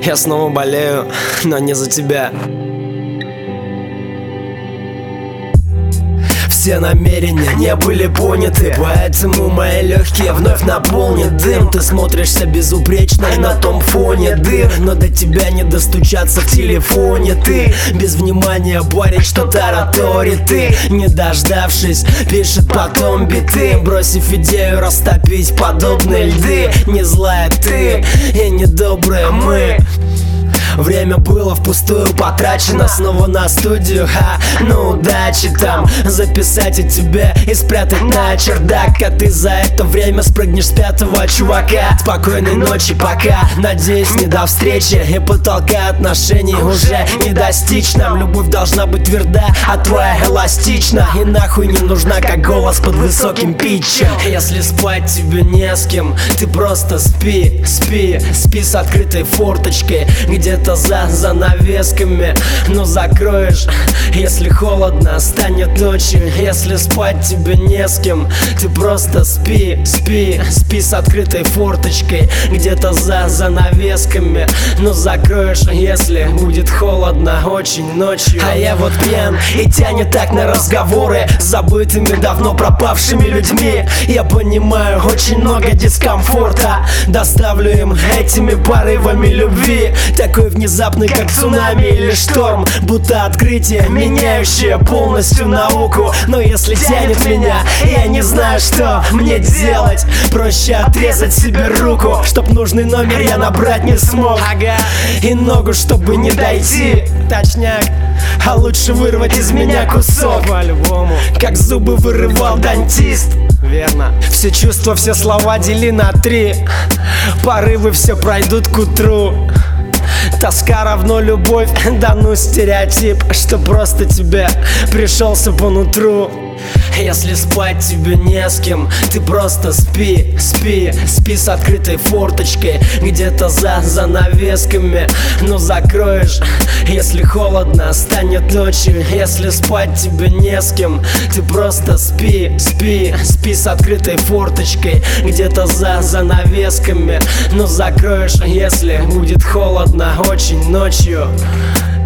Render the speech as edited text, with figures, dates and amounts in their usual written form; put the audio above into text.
Я снова болею, но не за тебя. Все намерения не были поняты, поэтому мои легкие вновь наполнят дым. Ты смотришься безупречно на том фоне дыр, но до тебя не достучаться в телефоне. Ты без внимания парень, что тараторит. Ты, не дождавшись, пишет потом биты, бросив идею растопить подобные льды. Не злая ты и недобрые мы. Время было впустую потрачено. Снова на студию, ну удачи там записать о тебе и спрятать на чердак. А ты за это время спрыгнешь с пятого чувака. Спокойной ночи пока, надеюсь, не до встречи. И потолка отношений уже не достичь нам. Любовь должна быть тверда, а твоя эластична. И нахуй не нужна, как голос под высоким питчем. Если спать тебе не с кем, ты просто спи, спи, спи с открытой форточкой где-то за занавесками. Но закроешь, если холодно станет ночью. Если спать тебе не с кем, ты просто спи, спи, спи с открытой форточкой где-то за занавесками. Но закроешь, если будет холодно очень ночью. А я вот пьян и тянет так на разговоры с забытыми, давно пропавшими людьми. Я понимаю, очень много дискомфорта доставлю им этими порывами любви. Такой внезапный, как цунами или шторм, будто открытие, меняющее полностью науку. Но если тянет меня, я не знаю, что мне делать. Проще отрезать себе руку, чтоб нужный номер я набрать не смог. И ногу, чтобы не дойти, точняк. А лучше вырвать из меня кусок, по-любому, как зубы вырывал дантист. Верно. Все чувства, все слова дели на 3. Порывы все пройдут к утру. Тоска равно любовь, да ну стереотип, что просто тебе пришелся по нутру. Если спать тебе не с кем, ты просто спи, спи, спи с открытой форточкой где-то за занавесками. Но закроешь, если холодно станет ночью. Если спать тебе не с кем, ты просто спи, спи, спи с открытой форточкой где-то за занавесками. Но закроешь, если будет холодно очень ночью.